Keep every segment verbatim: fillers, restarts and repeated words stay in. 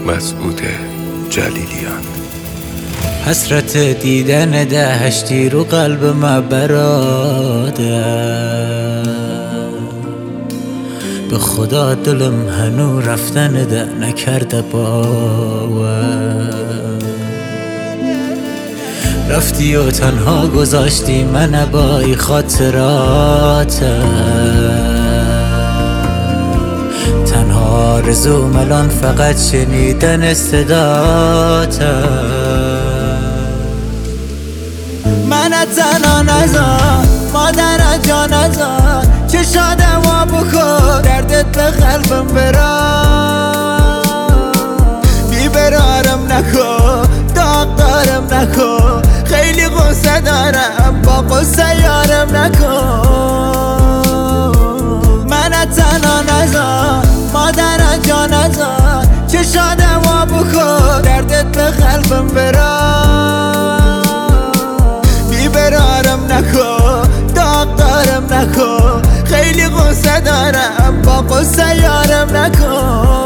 مسعود جلیلیان. حسرت دیدن دهشتی رو قلب ما براده، به خدا دلم هنو رفتن ده نکرده باور. رفتی و تنها گذاشتی من با ای خاطرات، تنها آرزوم الان فقط شنیدن صداتم. من تنها نزار مادر جا نزار، چشادم وا بکن دردت به قلبم برار. بیبرارم نکن داغ دارم نکن، خیلی غصه دارم با غصه یارم نکن. من تنها نزار مادر جا نزار، چشادم وا بکن دردت به قلبم برار. بیبرارم نکن داغ دارم نکن، خیلی غصه دارم با غصه یارم نکن.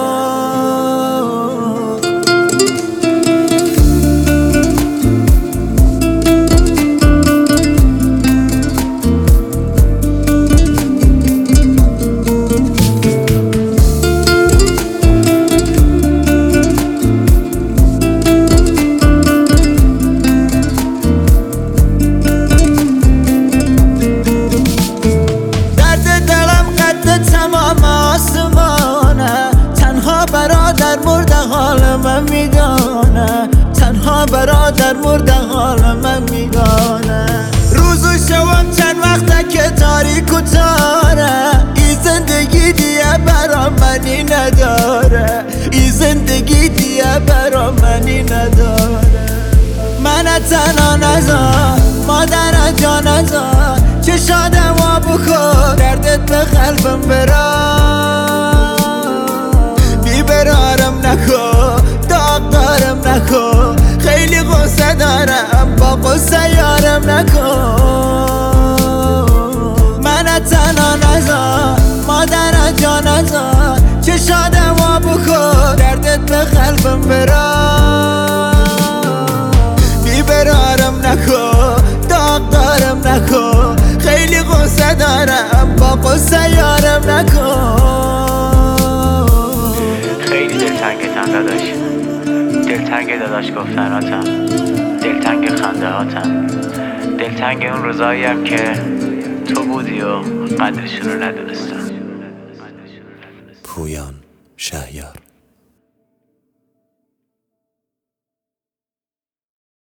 میدانه تنها برادر مرده حال من میدانه. روز و شبم چند وقته که تاریک و تاره، ای زندگی دیگه برا منی نداره، ای زندگی دیگه برا منی نداره. من تنها نزار مادر جا نزار، چشادم وا بکن دردت به قلبم برار. بیبرارم نکن داغ دارم نکن، خیلی غصه دارم با غصه یارم نکن. من تنها نزار مادر جا نزار، چشادم وا بکن دردت به قلبم برار. بیبرارم نکن داغ دارم نکن، خیلی غصه دارم با غصه یارم نکن. خیلی دلتنگتم داداش، دلتنگ داداش گفتناتم، دلتنگ خنده هاتم، دلتنگ اون روزاییم که تو بودی و قدرشون رو ندونستم. پویان شهیار.